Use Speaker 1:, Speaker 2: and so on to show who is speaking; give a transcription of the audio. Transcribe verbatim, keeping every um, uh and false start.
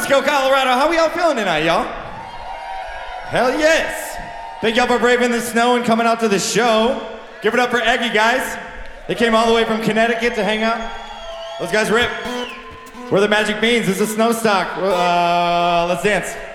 Speaker 1: Frisco, Colorado. How we all feeling tonight, y'all? Hell yes. Thank y'all for braving the snow and coming out to the show. Give it up for Eggy, guys. They came all the way from Connecticut to hang out. Those guys rip. We're the Magic Beans. This is Snowstock. Uh, let's dance.